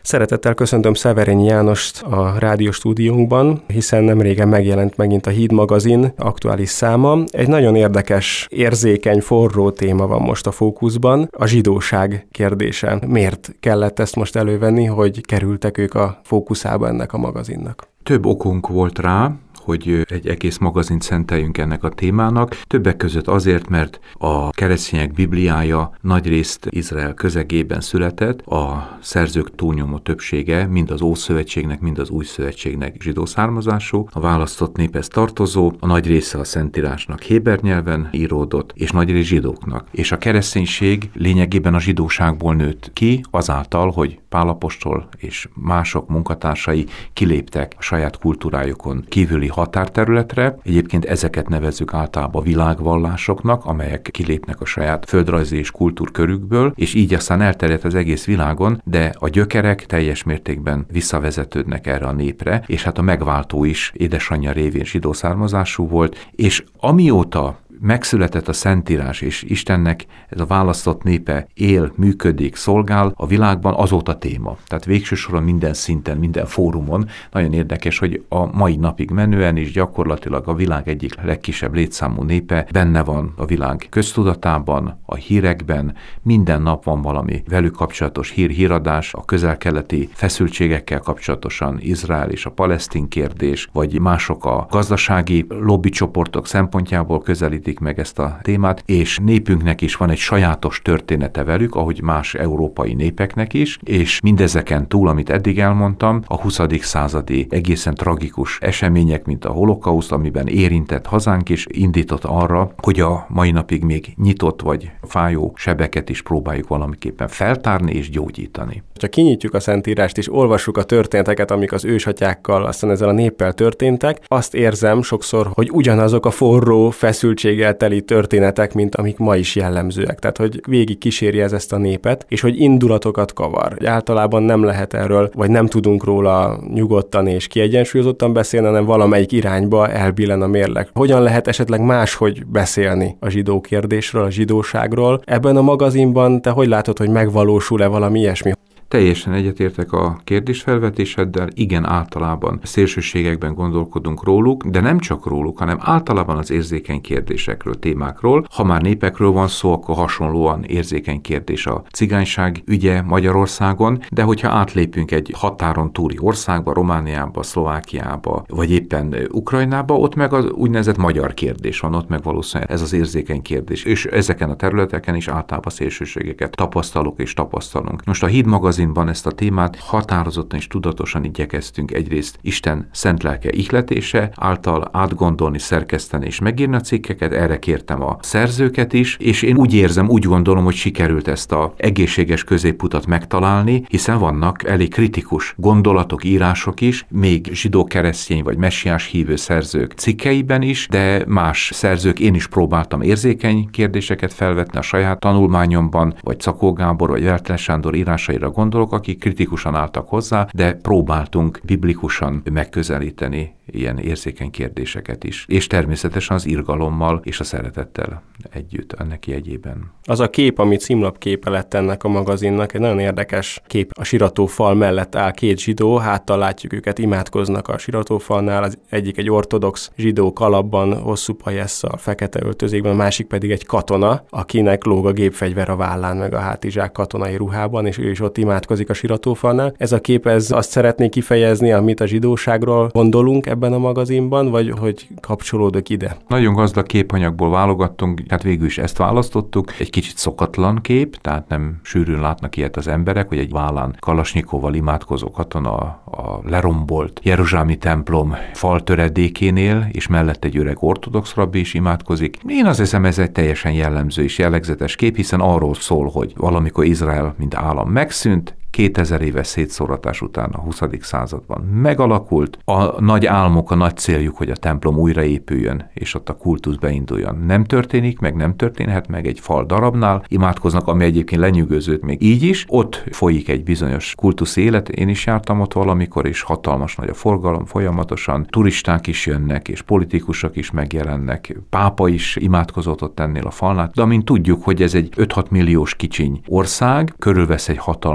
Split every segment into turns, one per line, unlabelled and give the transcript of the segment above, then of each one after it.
Szeretettel köszöntöm Szeverényi Jánost a rádióstúdiónkban, hiszen nemrégen megjelent megint a Híd magazin aktuális száma. Egy nagyon érdekes, érzékeny, forró téma van most a fókuszban, a zsidóság kérdése. Miért kellett ezt most elővenni, hogy kerültek ők a fókuszába ennek a magazinnak?
Több okunk volt rá, hogy egy egész magazint szenteljünk ennek a témának. Többek között azért, mert a keresztények Bibliája nagyrészt Izrael közegében született, a szerzők túlnyomó többsége mind az Ószövetségnek, mind az Új Szövetségnek zsidó származású, a választott néphez tartozó, a nagy része a Szentírásnak héber nyelven íródott, és nagy rész zsidóknak. És a kereszténység lényegében a zsidóságból nőtt ki, azáltal, hogy Pál apostol és mások munkatársai kiléptek a saját kultúrájukon kívüli határterületre. Egyébként ezeket nevezzük általában világvallásoknak, amelyek kilépnek a saját földrajzi és kultúrkörükből, és így aztán elterjedt az egész világon, de a gyökerek teljes mértékben visszavezetődnek erre a népre, és hát a megváltó is édesanyja révén zsidó származású volt, és amióta megszületett a Szentírás, és Istennek ez a választott népe él, működik, szolgál a világban, azóta téma. Tehát végső soron minden szinten, minden fórumon nagyon érdekes, hogy a mai napig menően is gyakorlatilag a világ egyik legkisebb létszámú népe benne van a világ köztudatában, a hírekben, minden nap van valami velük kapcsolatos híradás, a közel-keleti feszültségekkel kapcsolatosan Izrael és a palesztin kérdés, vagy mások a gazdasági lobbycsoportok szempontjából közelítik meg ezt a témát, és népünknek is van egy sajátos története velük, ahogy más európai népeknek is, és mindezeken túl, amit eddig elmondtam, a 20. századi egészen tragikus események, mint a holokauszt, amiben érintett hazánk is, indított arra, hogy a mai napig még nyitott vagy fájó sebeket is próbáljuk valamiképpen feltárni és gyógyítani.
Ha kinyitjuk a Szentírást és olvassuk a történeteket, amik az ősatyákkal, aztán ezzel a néppel történtek, azt érzem sokszor, hogy ugyanazok a forró, feszültséggel teli történetek, mint amik ma is jellemzőek. Tehát, hogy végig kíséri ezt a népet, és hogy indulatokat kavar. Általában nem lehet erről, vagy nem tudunk róla nyugodtan és kiegyensúlyozottan beszélni, hanem valamelyik irányba elbillen a mérleg. Hogyan lehet esetleg máshogy beszélni a zsidó kérdésről, a zsidóságról? Ebben a magazinban te hogy látod, hogy megvalósul-e valami ilyesmi?
Teljesen egyetértek a kérdésfelvetéseddel, igen, általában szélsőségekben gondolkodunk róluk, de nem csak róluk, hanem általában az érzékeny kérdésekről, témákról. Ha már népekről van szó, akkor hasonlóan érzékeny kérdés a cigányság ügye Magyarországon, de hogyha átlépünk egy határon túli országba, Romániába, Szlovákiába, vagy éppen Ukrajnába, ott meg az úgynevezett magyar kérdés van, ott meg valószínűleg ez az érzékeny kérdés. És ezeken a területeken is általában szélsőségeket tapasztalok és tapasztalunk. Most a Híd magazinban ezt a témát határozottan és tudatosan igyekeztünk egyrészt Isten szent lelke ihletése által átgondolni, szerkeszteni és megírni a cikkeket, erre kértem a szerzőket is, és én úgy gondolom, hogy sikerült ezt az egészséges középutat megtalálni, hiszen vannak elég kritikus gondolatok, írások is, még zsidó-keresztény vagy messiás hívő szerzők cikkeiben is, de más szerzők, én is próbáltam érzékeny kérdéseket felvetni a saját tanulmányomban, vagy Czakó Gábor, vagy Vertlen Sándor írásaira gondolok, akik kritikusan álltak hozzá, de próbáltunk biblikusan megközelíteni ilyen érzékeny kérdéseket is. És természetesen az irgalommal és a szeretettel együtt ennek jegyében.
Az a kép, ami címlapképe lett ennek a magazinnak, egy nagyon érdekes kép. A siratófal mellett áll két zsidó, háttal látjuk őket, imádkoznak a siratófalnál, az egyik egy ortodox zsidó kalapban, hosszú pajesszal, fekete öltözékben, a másik pedig egy katona, akinek lóg a gépfegyver a vállán, meg a hátizsák katonai ruhában, és ő is ott imádkozik a siratófalnál. Ez a kép, ez azt szeretné kifejezni, amit a zsidóságról gondolunk ebben a magazinban, vagy hogy kapcsolódok ide?
Nagyon gazdag képanyagból válogattunk, hát végül is ezt választottuk. Egy kicsit szokatlan kép, tehát nem sűrűn látnak ilyet az emberek, hogy egy vállán kalasnyikovval imádkozó katona a lerombolt jeruzsálemi templom faltöredékénél, és mellett egy öreg ortodox rabbi is imádkozik. Én azt hiszem, ez egy teljesen jellemző és jellegzetes kép, hiszen arról szól, hogy valamikor Izrael, mint állam megszűnt, 2000 éves szétszóratás után a 20. században megalakult. A nagy álmok, a nagy céljuk, hogy a templom újraépüljön, és ott a kultusz beinduljon. Nem történik, meg nem történhet meg egy fal darabnál. Imádkoznak, ami egyébként lenyűgözőt még így is. Ott folyik egy bizonyos kultusz élet. Én is jártam ott valamikor, és hatalmas nagy a forgalom folyamatosan. Turisták is jönnek, és politikusok is megjelennek. Pápa is imádkozott ott ennél a falnál. De amint tudjuk, hogy ez egy 5-6 milliós kicsiny ország, körülvesz egy hatalmas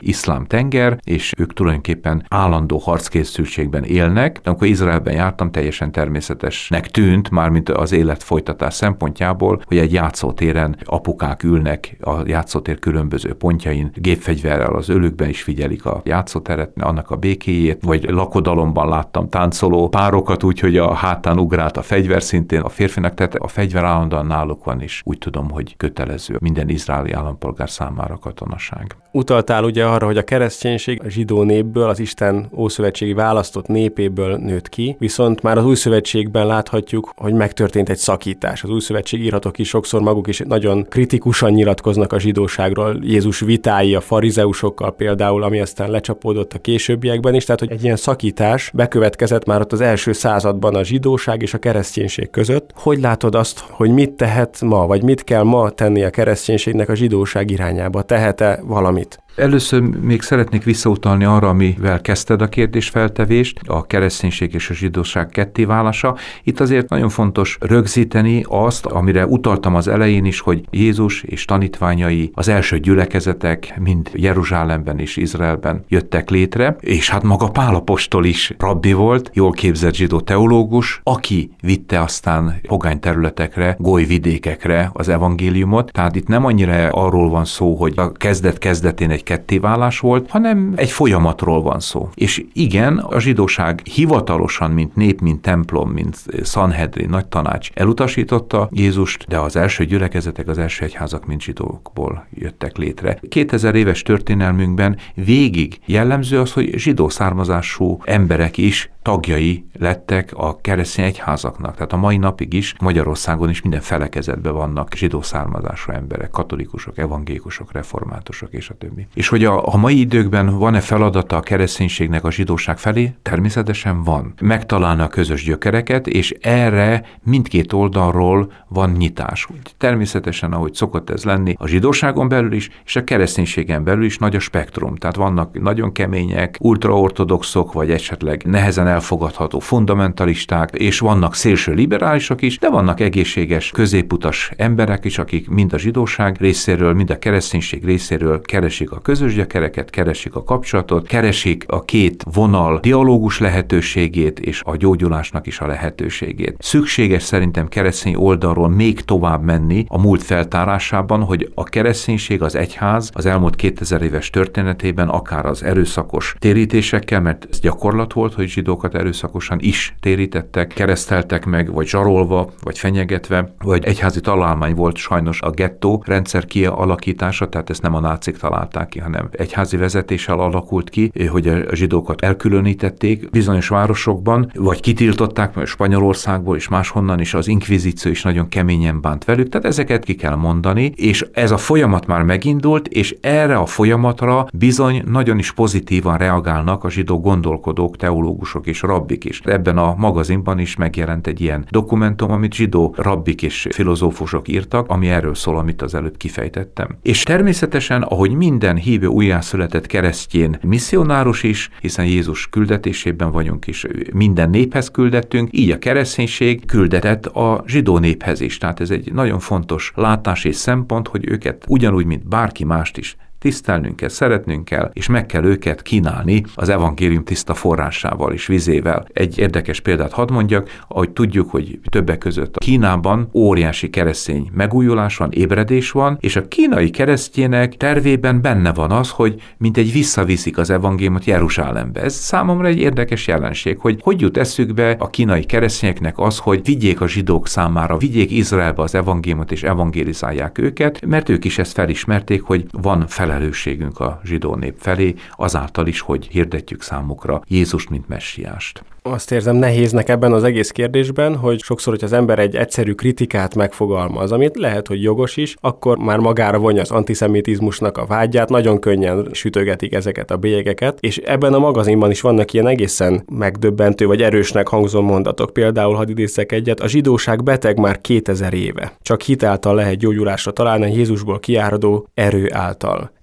iszlám tenger, és ők tulajdonképpen állandó harckészültségben élnek. De amikor Izraelben jártam, teljesen természetesnek tűnt, mármint az élet folytatás szempontjából, hogy egy játszótéren apukák ülnek a játszótér különböző pontjain, gépfegyverrel az ölükben is figyelik a játszóteret, annak a békéjét, vagy lakodalomban láttam táncoló párokat, úgyhogy a hátán ugrált a fegyver szintén a férfinak, tehát a fegyver állandóan náluk van, és úgy tudom, hogy kötelező minden izraeli állampolgár számára a katonaság.
Utaltál ugye arra, hogy a kereszténység a zsidó népből, az Isten ószövetségi választott népéből nőtt ki, viszont már az új szövetségben láthatjuk, hogy megtörtént egy szakítás. Az új szövetség íratok is sokszor maguk is nagyon kritikusan nyilatkoznak a zsidóságról. Jézus vitái a farizeusokkal például, ami aztán lecsapódott a későbbiekben is, tehát hogy egy ilyen szakítás bekövetkezett már ott az első században a zsidóság és a kereszténység között. Hogy látod azt, hogy mit tehet ma, vagy mit kell ma tenni a kereszténységnek a zsidóság irányába? Tehet-e valamit?
Először még szeretnék visszautalni arra, amivel kezdted a kérdésfeltevést, a kereszténység és a zsidóság kettéválása. Itt azért nagyon fontos rögzíteni azt, amire utaltam az elején is, hogy Jézus és tanítványai, az első gyülekezetek mind Jeruzsálemben és Izraelben jöttek létre, és hát maga Pál apostol is rabbi volt, jól képzett zsidó teológus, aki vitte aztán pogány területekre, golyvidékekre az evangéliumot. Tehát itt nem annyira arról van szó, hogy a kezdet-kezdetén egy kettéválás volt, hanem egy folyamatról van szó. És igen, a zsidóság hivatalosan, mint nép, mint templom, mint Sanhedrin, nagy tanács elutasította Jézust, de az első gyülekezetek, az első egyházak mind zsidókból jöttek létre. 2000 éves történelmünkben végig jellemző az, hogy zsidó származású emberek is tagjai lettek a keresztény egyházaknak. Tehát a mai napig is Magyarországon is minden felekezetben vannak zsidó származású emberek, katolikusok, evangélikusok, reformátusok és a többi. És hogy a mai időkben van-e feladata a kereszténységnek a zsidóság felé? Természetesen van. Megtalálna a közös gyökereket, és erre mindkét oldalról van nyitás. Természetesen, ahogy szokott ez lenni, a zsidóságon belül is, és a kereszténységen belül is nagy a spektrum. Tehát vannak nagyon kemények, ultraortodoxok, vagy esetleg nehezen elfogadható fundamentalisták, és vannak szélső liberálisok is, de vannak egészséges, középutas emberek is, akik mind a zsidóság részéről, mind a kereszténység részéről keresik a közös gyökereket, keresik a kapcsolatot, keresik a két vonal dialógus lehetőségét és a gyógyulásnak is a lehetőségét. Szükséges szerintem keresztény oldalról még tovább menni a múlt feltárásában, hogy a kereszténység, az egyház az elmúlt 2000 éves történetében akár az erőszakos térítésekkel, mert ez gyakorlat volt, hogy zsidókat erőszakosan is térítettek, kereszteltek meg, vagy zsarolva, vagy fenyegetve, vagy egyházi találmány volt sajnos a gettó rendszer kialakítása, tehát ezt nem a nácik találták ki, hanem egyházi vezetéssel alakult ki, hogy a zsidókat elkülönítették bizonyos városokban, vagy kitiltották, mert Spanyolországból és máshonnan is az inkvizíció is nagyon keményen bánt velük, tehát ezeket ki kell mondani, és ez a folyamat már megindult, és erre a folyamatra bizony nagyon is pozitívan reagálnak a zsidó gondolkodók, teológusok és rabbik is. Ebben a magazinban is megjelent egy ilyen dokumentum, amit zsidó rabbik és filozófusok írtak, ami erről szól, amit az előbb kifejtettem. És természetesen, ahogy minden hívő újjászületett keresztjén misszionárus is, hiszen Jézus küldetésében vagyunk is, minden néphez küldettünk, így a kereszténység küldetett a zsidó néphez is. Tehát ez egy nagyon fontos látás és szempont, hogy őket ugyanúgy, mint bárki mást is tisztelnünk kell, szeretnünk kell, és meg kell őket kínálni az evangélium tiszta forrásával és vizével. Egy érdekes példát hadd mondjak, ahogy tudjuk, hogy többek között a Kínában óriási keresztény megújulás van, ébredés van, és a kínai keresztjének tervében benne van az, hogy mintegy visszaviszik az evangéliumot Jeruzsálembe. Ez számomra egy érdekes jelenség, hogy jut eszükbe a kínai keresztényeknek az, hogy vigyék a zsidók számára, vigyék Izraelbe az evangéliumot és evangélizálják őket, mert ők is ezt felismerték, hogy van felelősségünk a zsidó nép felé, azáltal is, hogy hirdetjük számukra Jézust, mint messiást.
Azt érzem nehéznek ebben az egész kérdésben, hogy sokszor, hogy az ember egy egyszerű kritikát megfogalmaz, amit lehet, hogy jogos is, akkor már magára vonja az antiszemitizmusnak a vágyát, nagyon könnyen sütögetik ezeket a bélyegeket, és ebben a magazinban is vannak ilyen egészen megdöbbentő vagy erősnek hangzó mondatok. Például, hadd idézzek egyet, a zsidóság beteg már 2000 éve. Csak hit által lehet gyógyulásra találni, Jézusból kiáradó erő által.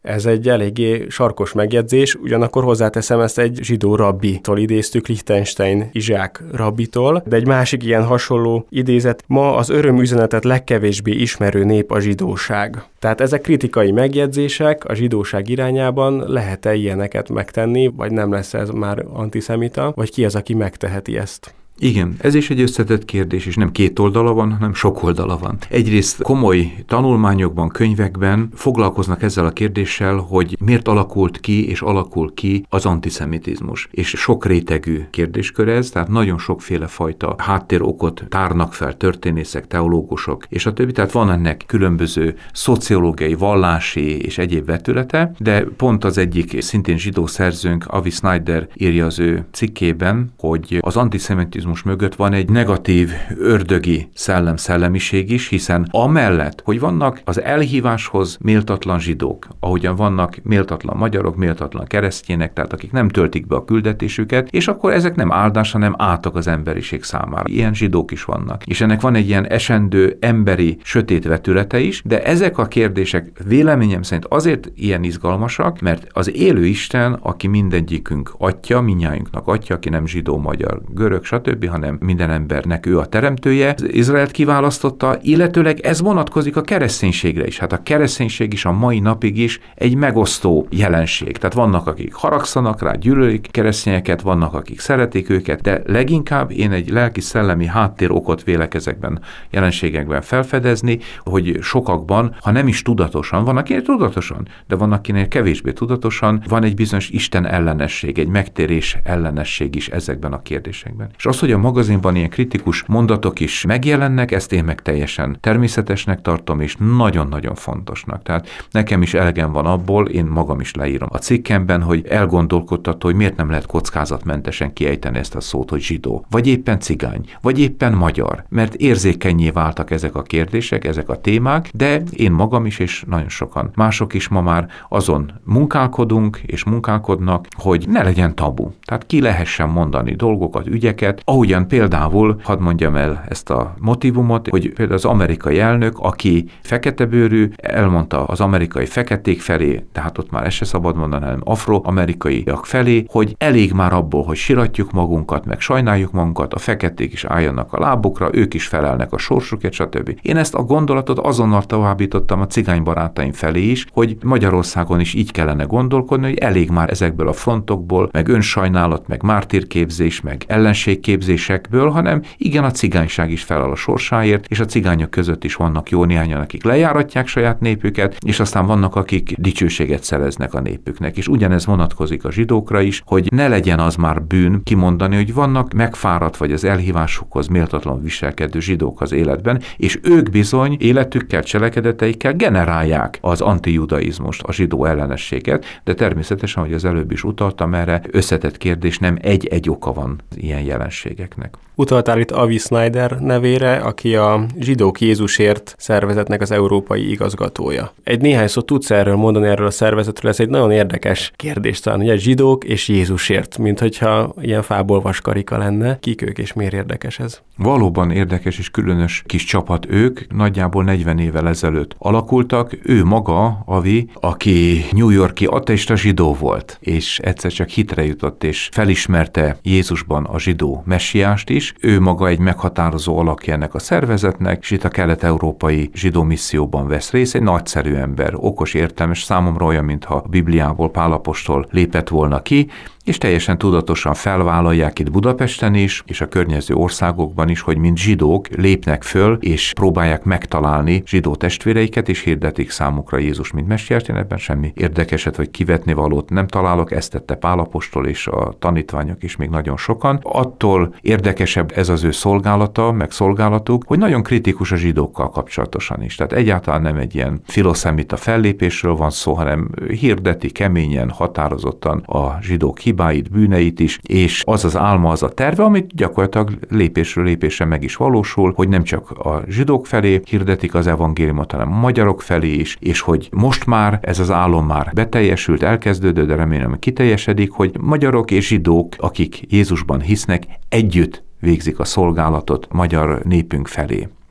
Ez egy eléggé sarkos megjegyzés, ugyanakkor hozzáteszem, ezt egy zsidó rabbitól idéztük, Lichtenstein Izsák rabbitól, de egy másik ilyen hasonló idézet: ma az örömüzenetet legkevésbé ismerő nép a zsidóság. Tehát ezek kritikai megjegyzések a zsidóság irányában. Lehet-e ilyeneket megtenni, vagy nem lesz ez már antiszemita, vagy ki az, aki megteheti ezt?
Igen, ez is egy összetett kérdés, és nem két oldala van, hanem sok oldala van. Egyrészt komoly tanulmányokban, könyvekben foglalkoznak ezzel a kérdéssel, hogy miért alakult ki és alakul ki az antiszemitizmus. És sok rétegű kérdéskör ez, tehát nagyon sokféle fajta háttérokot tárnak fel történészek, teológusok, és a többi. Tehát van ennek különböző szociológiai, vallási és egyéb vetülete, de pont az egyik szintén zsidó szerzőnk, Avi Snyder írja az ő cikkében, hogy az antiszemitizmus mögött van egy negatív, ördögi szellemiség is, hiszen amellett, hogy vannak az elhíváshoz méltatlan zsidók, ahogyan vannak méltatlan magyarok, méltatlan keresztjének, tehát akik nem töltik be a küldetésüket, és akkor ezek nem áldás, hanem átok az emberiség számára. Ilyen zsidók is vannak. És ennek van egy ilyen esendő, emberi, sötét vetülete is, de ezek a kérdések véleményem szerint azért ilyen izgalmasak, mert az élő Isten, aki mindegyikünk atya, mindnyájunknak atya, aki nem zsidó, magyar, görög, stb., hanem minden embernek ő a teremtője, Izraelt kiválasztotta, illetőleg ez vonatkozik a kereszténységre is. Hát a kereszténység is a mai napig is egy megosztó jelenség. Tehát vannak, akik haragszanak rá, gyűlölik keresztényeket, vannak, akik szeretik őket, de leginkább én egy lelki-szellemi háttérokot vélek ezekben jelenségekben felfedezni, hogy sokakban, ha nem is tudatosan, van akinek tudatosan, de van akinek kevésbé tudatosan, van egy bizonyos Isten ellenesség, egy megtérés ellenesség is ezekben a kérdésekben. És az, hogy a magazinban ilyen kritikus mondatok is megjelennek, ezt én meg teljesen természetesnek tartom, és nagyon-nagyon fontosnak. Tehát nekem is elegem van abból, én magam is leírom a cikkemben, hogy elgondolkodtató, hogy miért nem lehet kockázatmentesen kiejteni ezt a szót, hogy zsidó, vagy éppen cigány, vagy éppen magyar, mert érzékennyé váltak ezek a kérdések, ezek a témák, de én magam is, és nagyon sokan mások is ma már azon munkálkodunk, és munkálkodnak, hogy ne legyen tabu. Tehát ki lehessen mondani dolgokat, ügyeket, ahogyan például, hadd mondjam el ezt a motívumot, hogy például az amerikai elnök, aki feketebőrű, elmondta az amerikai feketék felé, tehát ott már ezt se szabad mondani, hanem afroamerikaiak felé, hogy elég már abból, hogy siratjuk magunkat, meg sajnáljuk magunkat, a feketék is álljanak a lábukra, ők is felelnek a sorsukért, stb. Én ezt a gondolatot azonnal továbbítottam a cigány barátaim felé is, hogy Magyarországon is így kellene gondolkodni, hogy elég már ezekből a frontokból, meg önsajnálat, meg mártírképzés, meg ellenségképzésekből, hanem igen, a cigányság is felel a sorsáért, és a cigányok között is vannak jó néhányan, akik lejáratják saját népüket, és aztán vannak, akik dicsőséget szereznek a népüknek. És ugyanez vonatkozik a zsidókra is, hogy ne legyen az már bűn kimondani, hogy vannak megfáradt vagy az elhívásukhoz méltatlan viselkedő zsidók az életben, és ők bizony életükkel, cselekedeteikkel generálják az antijudaizmust, a zsidó ellenességet, de természetesen, hogy az előbb is utaltam erre, összetett kérdés, nem egy oka van ilyen jelenségeknek.
Utaltál itt Avi Snyder nevére, aki a Zsidók Jézusért szervezetnek az európai igazgatója. Egy néhány szót tudsz erről mondani, erről a szervezetről? Ez egy nagyon érdekes kérdés talán, ugye zsidók és Jézusért, mint hogyha ilyen fából vaskarika lenne. Kik ők és miért érdekes ez?
Valóban érdekes és különös kis csapat ők, nagyjából 40 évvel ezelőtt alakultak. Ő maga, Avi, aki New York-i ateista zsidó volt, és egyszer csak hitre jutott, és felismerte Jézusban a zsidó messiást is. Ő maga egy meghatározó alakja ennek a szervezetnek, és itt a kelet-európai zsidó misszióban vesz részt. Egy nagyszerű ember, okos, értelmes, számomra olyan, mintha a Bibliából Pál apostol lépett volna ki, és teljesen tudatosan felvállalják itt Budapesten is, és a környező országokban is, hogy mint zsidók lépnek föl, és próbálják megtalálni zsidó testvéreiket, és hirdetik számukra Jézus mint messiást. Én ebben semmi érdekeset vagy kivetni valót nem találok, ezt tette Pál apostol, és a tanítványok is még nagyon sokan. Attól érdekesebb ez az ő szolgálata, meg szolgálatuk, hogy nagyon kritikus a zsidókkal kapcsolatosan is. Tehát egyáltalán nem egy ilyen filoszemita fellépésről van szó, hanem hirdeti keményen, határozottan a zsidók hibáit, bűneit is, és az az álma, az a terve, amit gyakorlatilag lépésről lépésre meg is valósul, hogy nem csak a zsidók felé hirdetik az evangéliumot, hanem a magyarok felé is, és hogy most már ez az álom már beteljesült, elkezdődött, de remélem, hogy kiteljesedik, hogy magyarok és zsidók, akik Jézusban hisznek, együtt végzik a szolgálatot magyar népünk felé.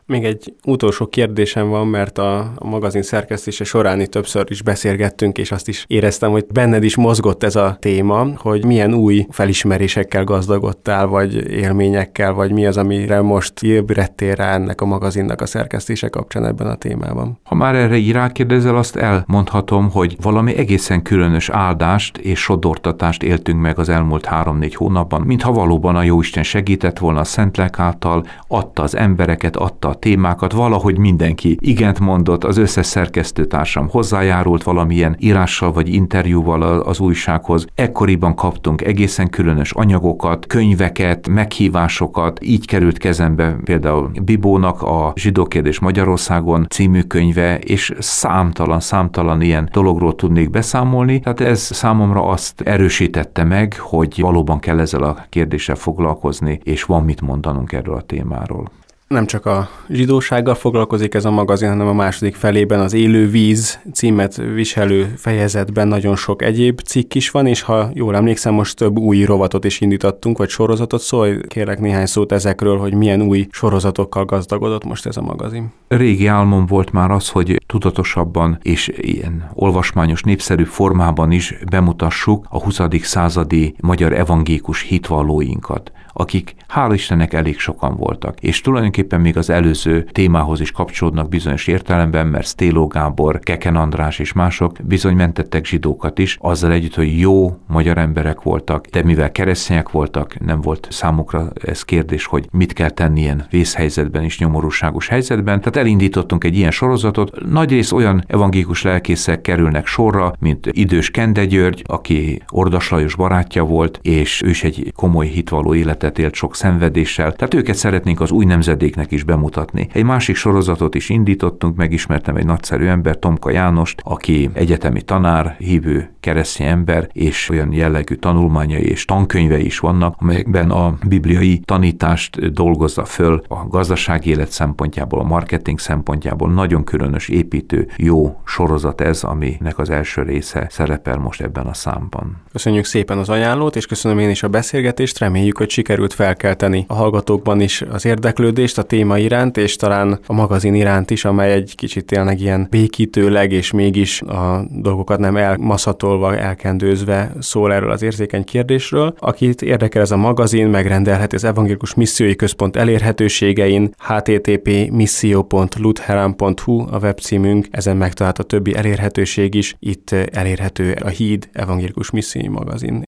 Még egy utolsó kérdésem van, mert a magazin szerkesztése során itt többször is beszélgettünk, és azt is éreztem, hogy benned is mozgott ez a téma, hogy milyen új felismerésekkel gazdagodtál, vagy élményekkel, vagy mi az, amire most ébredtél rá ennek a magazinnak a szerkesztése kapcsán ebben a témában.
Ha már erre így rákérdezel, azt elmondhatom, hogy valami egészen különös áldást és sodortatást éltünk meg az elmúlt 3-4 hónapban, mintha valóban a Jóisten segített volna a Szentlélek által, adta az embereket, adta a témákat, valahogy mindenki igent mondott, az összes szerkesztőtársam hozzájárult valamilyen írással vagy interjúval az újsághoz. Ekkoriban kaptunk egészen különös anyagokat, könyveket, meghívásokat, így került kezembe például Bibónak a Zsidó kérdés Magyarországon című könyve, és számtalan ilyen dologról tudnék beszámolni. Tehát ez számomra azt erősítette meg, hogy valóban kell ezzel a kérdéssel foglalkozni, és van mit mondanunk erről a témáról.
Nem csak a zsidósággal foglalkozik ez a magazin, hanem a második felében az Élő víz címet viselő fejezetben nagyon sok egyéb cikk is van, és ha jól emlékszem, most több új rovatot is indítottunk, vagy sorozatot, szólj kérlek néhány szót ezekről, hogy milyen új sorozatokkal gazdagodott most ez a magazin.
Régi álmom volt már az, hogy tudatosabban és ilyen olvasmányos, népszerű formában is bemutassuk a 20. századi magyar evangélikus hitvallóinkat, akik hál' Istennek elég sokan voltak. És tulajdonképpen még az előző témához is kapcsolódnak bizonyos értelemben, mert Sztéló Gábor, Keken András és mások bizony mentettek zsidókat is, azzal együtt, hogy jó magyar emberek voltak, de mivel keresztények voltak, nem volt számukra ez kérdés, hogy mit kell tenni ilyen vészhelyzetben és nyomorúságos helyzetben. Tehát elindítottunk egy ilyen sorozatot. Nagyrészt olyan evangélikus lelkészek kerülnek sorra, mint idős Kende György, aki Ordas Lajos barátja volt, és ő is egy komoly hitvalló életet élt sok szenvedéssel. Tehát őket szeretnénk az új nemzedéknek is bemutatni. Egy másik sorozatot is indítottunk, megismertem egy nagyszerű ember, Tomka Jánost, aki egyetemi tanár, hívő keresztény ember, és olyan jellegű tanulmányai és tankönyvei is vannak, amelyekben a bibliai tanítást dolgozza föl a gazdasági élet szempontjából, a marketing szempontjából. Nagyon különös, építő, jó sorozat ez, aminek az első része szerepel most ebben a számban.
Köszönjük szépen az ajánlót, és köszönöm én is a beszélgetést. Reméljük, hogy sikerült felkelteni a hallgatókban is az érdeklődést a téma iránt, és talán a magazin iránt is, amely egy kicsit tényleg ilyen békítőleg, és mégis a dolgokat nem elmaszatolva, elkendőzve szól erről az érzékeny kérdésről. Akit érdekel ez a magazin, megrendelheti az Evangélikus Missziói Központ elérhetőségein, http://missio.lutheran.hu a webcímünk, ezen megtalálható a többi elérhetőség is. Itt elérhető a Híd Evangélikus Missziói Magazin.